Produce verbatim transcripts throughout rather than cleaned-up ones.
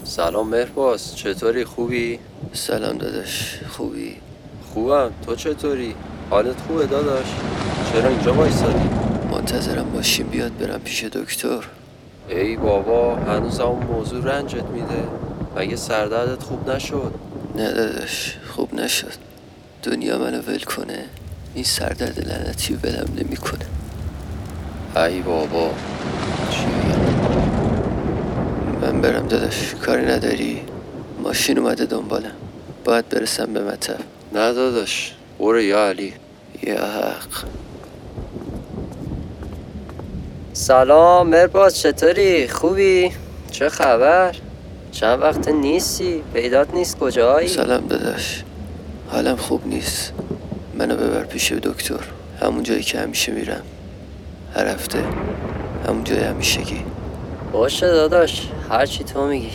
سلام مهرباز، چطوری؟ خوبی؟ سلام داداش، خوبی؟ خوبم، تو چطوری؟ حالت خوبه داداش؟ چرا اینجا وایسادی؟ منتظرم ماشین بیاد برم پیش دکتر. ای بابا، هنوز اون موضوع رنجت میده؟ مگه سردردت خوب نشد؟ نه داداش، خوب نشد. دنیا منو ول کنه، این سردرد لعنتی ولم نمیکنه. ای بابا، چی بگم؟ من برم داداش، کاری نداری؟ ماشین اومده دنبالم، باید برسم به مطب. نه داداش، برو یا علی. یا حق. سلام مرباز، چطوری؟ خوبی؟ چه خبر؟ چند وقت نیستی؟ پیدات نیست، کجایی؟ سلام داداش، حالم خوب نیست. منو ببر پیش دکتر، همون جایی که همیشه میرم، هر هفته، همون جای همیشگی. باشه داداش، هرچی تو میگی.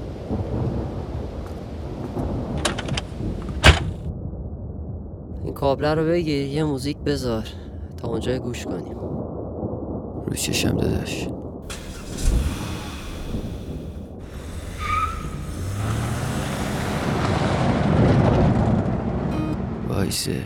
این کابله رو بگیر، یه موزیک بذار تا اونجا گوش کنیم. رو چشم داداش. وایسه.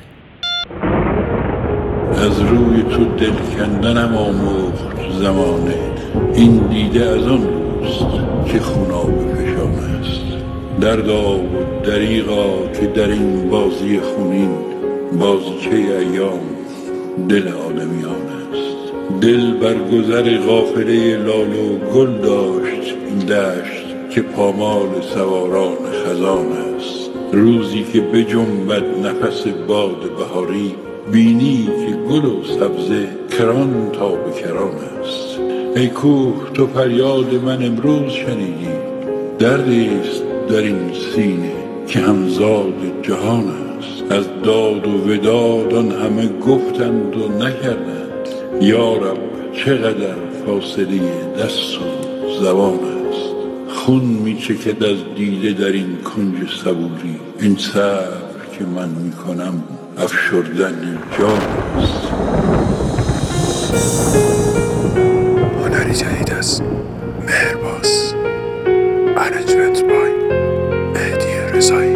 از روی تو دل کندنم آموخت زمانه، این دیده از آن روست که خوناب فشان است. دردا و دریغا که در این بازی خونین، بازیچه ایام دل آدمیان است. دل بر گذر قافله لال و گل داشت این دشت که پامال سواران خزان است. روزی که بجنبد نفس باد بهاری، بینی که گل و سبزه کران تا به کران است. ای کوه، تو فریاد من امروز شنیدی، دردیست در این سینه که همزاد جهان است. از داد و وداد آن همه گفتند و نکردند، یارب چقدر فاصله دست و زبان است. خون می چکد از دیده در این کنج صبوری، این صبر که من می کنم افشردن جان است. هنری جدید از مهرباز، ارنجمنت بای مهدی رضایی.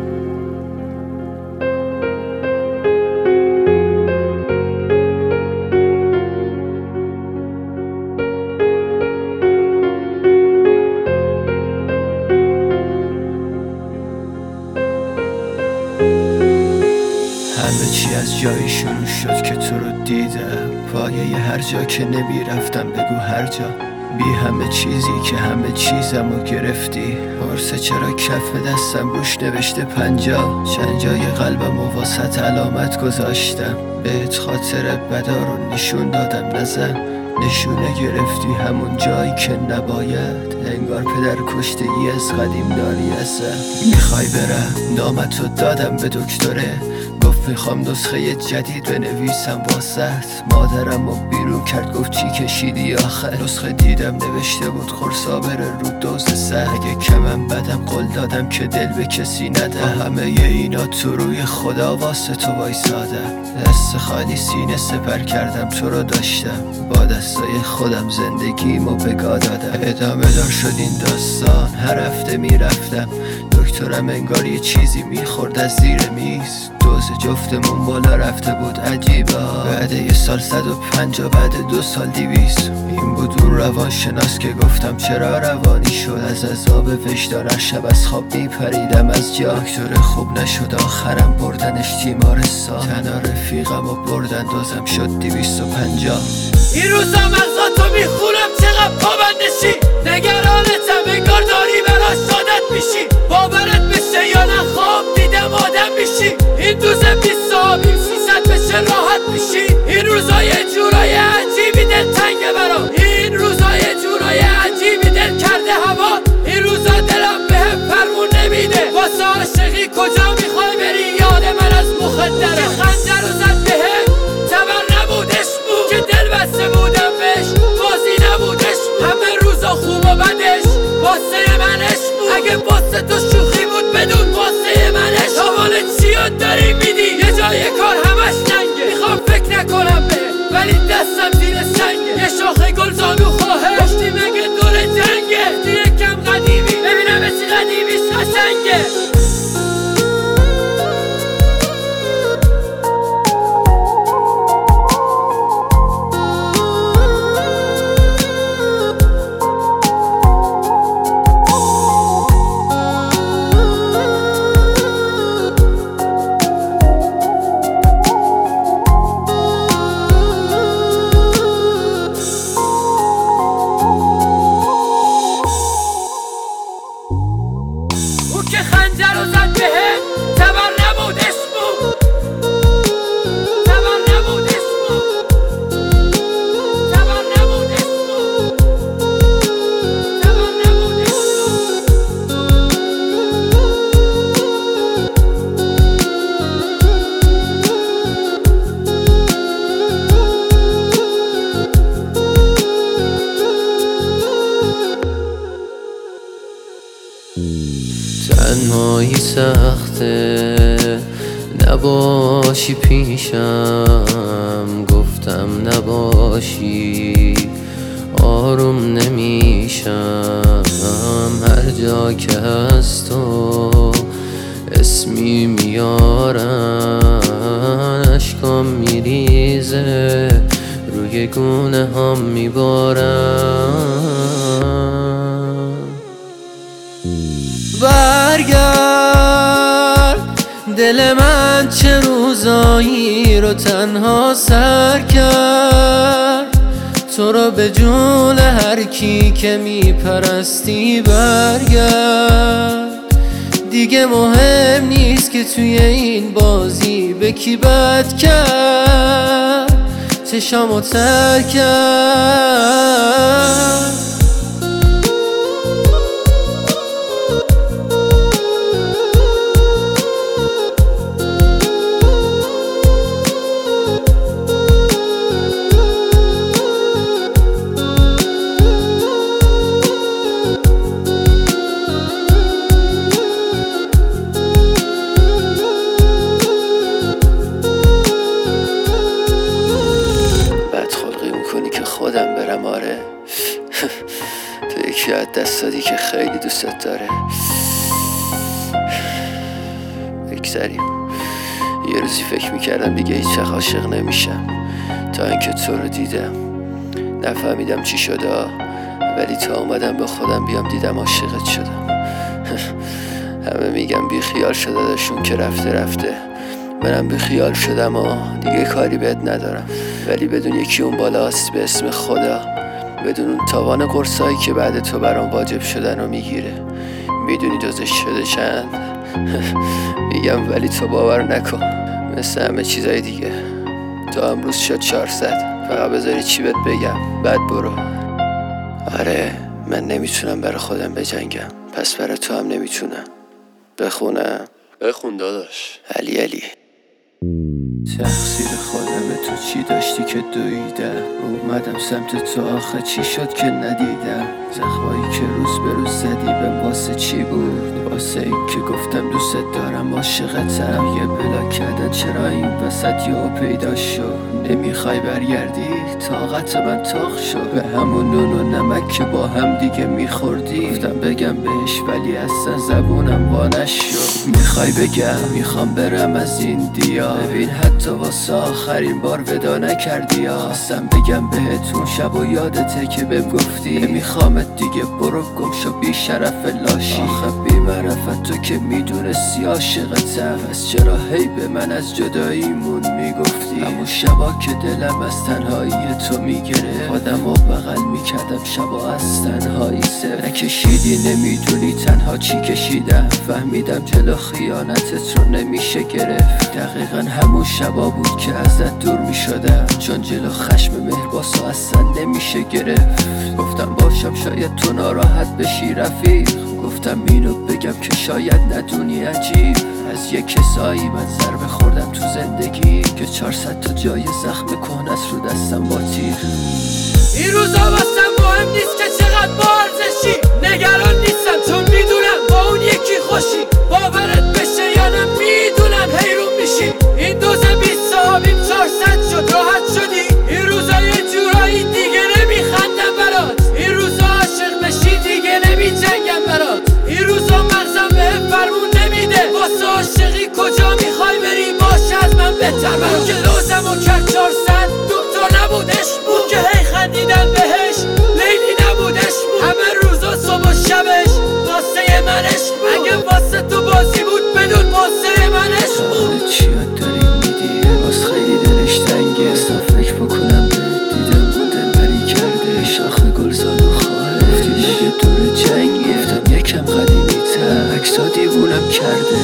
همه چی از جایی شروع شد که تو رو دیدم، پایه هر جا که نمیرفتم بگو هر جا. بی همه چیزی که همه چیزمو گرفتی، پرسه چرا کف دستم روش نوشته پنجا. چند جای قلبم و واسط علامت گذاشتم، بهت خاطر بدا رو نشون دادم نزن. نشونه گرفتی همون جایی که نباید، انگار پدر کشتگی از قدیم داری ازم. میخوای برم نامتو دادم به دکتره، گفت میخوام نسخه جدید بنویسم واسط. مادرم رو بیرون کرد، گفت چی کشیدی آخر؟ نسخه دیدم نوشته بود خورسا بره رو دوز سر. اگه کمم بدم قول دادم که دل به کسی ندم، همه اینا تو روی خدا واسه تو وایسادم. دست خالی سینه سپر کردم، تو رو داشتم، با دستای خودم زندگیمو بگا دادم. ادامه دار شد این داستان، هر هفته میرفتم دکترم، انگار یه چیزی میخورد از زیر میز. دوز جفتمون بالا رفته بود عجیبا، بعد یه سال صد و پنجاه، بعد دو سال دیویس. این بود اون روان شناس که گفتم چرا روانی شد. از عذاب وجدان هر شب از خواب میپریدم از جا. دکتر خوب نشد، آخرم بردنش تیمارستان. تنها رفیقم و بردن، دوزم شد دیویست و پنجاه. این روزا مغزاتو میخونم چقدر پابندشی، نگرانتم انگار داری براش عادت میشی. باورت بشه یا نه خواب دیدم آدم میشی، این دوز بیست آبیم سیصد بشه راحت میشی. این روزا یه جورای عجیبی دل تنگه برام، این روزا یه جورای عجیبی دل کرده هوا. این روزا دلم بهم فرمون نمیده، واسه عاشقی کجا میخوای بری؟ یاد من از مخدره خنجر رو زد بهم، تبر نبودش بود که دل بسته بودم بهش، بازی نبودش بود. همه روزا خوب و بدش واسه منش بود، اگه واسه تو شوخی بود بدون واسه منش. حوال چیو داری میدی؟ یه جای کار همش ننگه، میخوام فکر نکنم به ولی دستم زیر سنگه. یه شاخه گل زانو خواهش گفتی مگه دور جنگه، یکم قدیمی ببینم تنهایی سخته نباشی پیشم، گفتم نباشی آروم نمیشم. هر جا که هست تو اسمی میارن، اشکام میریزه روی گونه هم میبارن. برگرد دل من چه روزایی رو تنها سر کرد، تو رو به جون هر کی که میپرستی برگرد. دیگه مهم نیست که توی این بازی به کی بد کرد، چشامو تر کرد. خودم برم آره تو یکی از دست دادی که خیلی دوستت داره. بگذاریم یه روزی فکر میکردم دیگه هیچ وقت عاشق نمیشم، تا اینکه تو رو دیدم نفهمیدم چی شده، ولی تا اومدم به خودم بیام دیدم عاشقت شدم. همه میگم بی خیال شده داشون که رفته رفته، منم بی خیال شدم و دیگه کاری بهت ندارم، ولی بدون یکی اون بالاست به اسم خدا، بدون اون تاوان قرصایی که بعد تو برام واجب شدن و میگیره. میدونی دوزش شده چند؟ میگم ولی تو باور نکن، مثل همه چیزای دیگه تا امروز شد چهارصد. فقط بذاری چی بهت بگم بعد برو. آره من نمیتونم برای خودم بجنگم، پس برای تو هم نمیتونم. بخونم؟ بخون داداش. علی علی تقصیر خودم، تو چی داشتی که دویدم، اومدم سمت تو آخه چی شد که ندیدم. زخمایی که روز به روز زدی به واسه چی بود؟ واسه این که گفتم دوست دارم عاشقتم. یه بلا کردن چرا این وسط یهو پیدا شد؟ نمیخوای برگردی؟ طاقت من تاق شد به همون نون و نمک که با هم دیگه میخوردی. گفتم بگم بهش ولی اصلا زبونم وا نشد. میخوای بگم میخوام برم از این دیار، ببین حتی واسه آخرین بار ودا نکردی. خواستم بگم بهت اون شب و یادته که بهم گفتی نمیخوامت دیگه، برو گم شو بی شرف لاشی. آخه بی معرفت تو که میدونستی عاشقتم، پس چرا هی به من از جداییمون میگفتی؟ همون شبا که دلم از تنهایی تو میگره، خودم و بغل میکردم شبا از تنهایی سر نکشیدی. نمیدونی تنها چی کشیدم، فهمیدم جلو خیانتت رو نمیشه گرفت. دقیقا همون شبا بود که ازت دور میشدم، چون جلو خشم مهرباسو اصلا نمیشه گرفت. گفتم باشم شاید تو ناراحت بشی رفیق، گفتم اینو بگم که شاید ندونی عجیب. از یک کسایی من ضربه خوردم تو زندگی که چهارصد تا جای زخم کهنه رو دستم با تیر. این روزا واسم مهم نیست که چقدر با ارزشی، نگران نیستم چون میدونم با اون یکی خوشی. باورت بشه یا نه میدونم حیرون میشی، این دوزه بیست صحابیم چهارصد شد راحت شدی. این روزا یه جورایی دیگه نمیخندم برات، این روزا عاشق بشی دیگه نمیجنگم برات. این روزا مغزم به فرمون نمیده، واسه عاشقی کجا میخوای بری باشه از من بهتر برات. که لوزمو کرد چهارصد دکتر نبودش بود که هی خندیدم بهش، لیلی نبودش بود همه روزا صبح و شبش. واسه منش بود اگه واسه تو بازی بود بدون واسه منش بود. چی یاد داری میدی باز خیلی دلش تنگه، اصلا فکر بکنم به دیدم با دلبری کرده. شاخه گلزار و خواهه گفتی مگه دور جنگی، گفتم یکم قدیمی تر عکسا دیوونم کرده.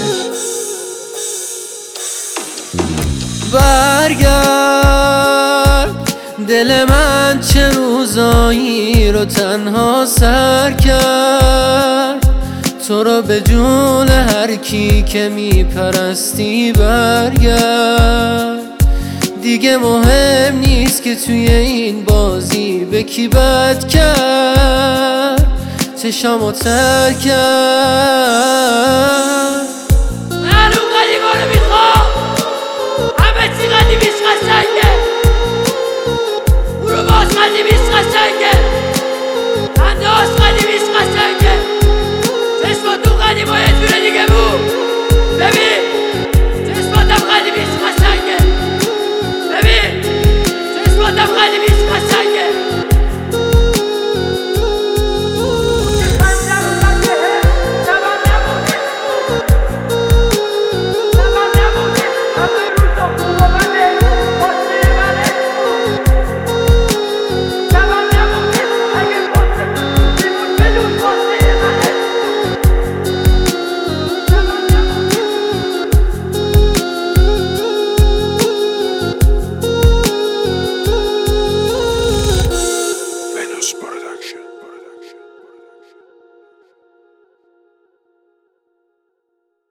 برگرد دل من چه روزایی رو تنها سر کرد، تو رو به جون هر کی که میپرستی برگرد. دیگه مهم نیست که توی این بازی به کی بد کرد، چشامو تر کرد.